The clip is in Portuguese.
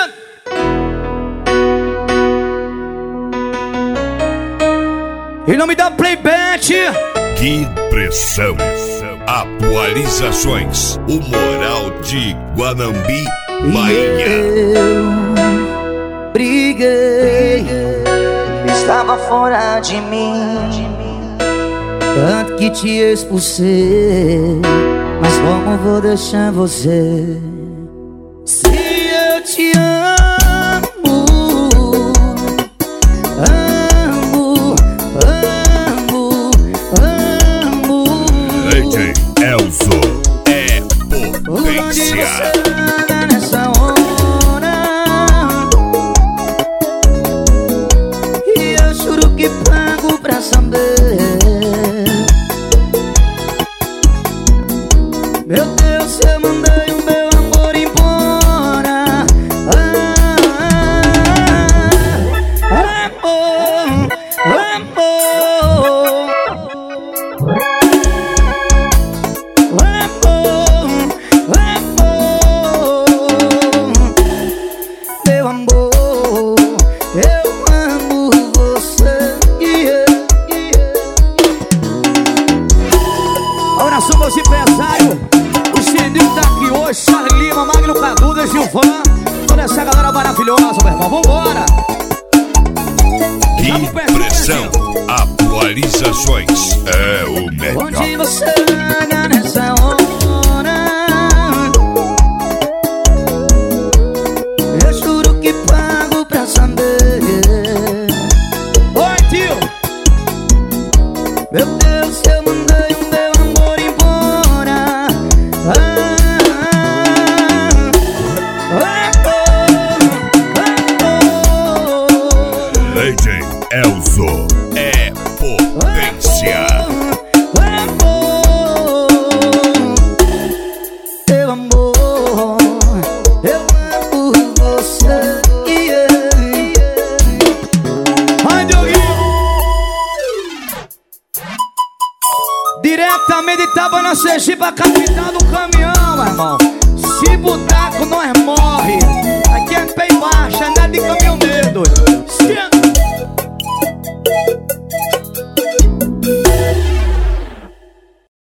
descendo. Em nome da Playbet. Que pressão. Atualizações. O Moral de Guanambi, Bahia. Eu briguei, estava fora de mim, tanto que te expulsei. Mas como vou deixar você? Se eu te amo, amo, amo, amo. DJ Elzo é potência. Nessa hora, e eu juro que pago pra saber. Meu Deus, eu mandei o meu amor embora. Amor, amor, meu amor, eu amo você. Abraço, meus empresários. O Sininho tá aqui hoje. Charlie Lima, Magno Caduda, Gilvan. Toda essa galera maravilhosa, meu irmão. Vambora. Que pressão. Atualizações. É o melhor. Onde você anda nessa hora? Eu juro que pago pra saber. Oi, tio. Meu Deus, eu mandei o meu amor embora. DJ Elzo é potência. Meu amor, eu amo você. Vai, Dioguinho. Diretamente de Itabuna, Sergipe, a capital do caminhão, meu irmão. Se botaco, nós morre.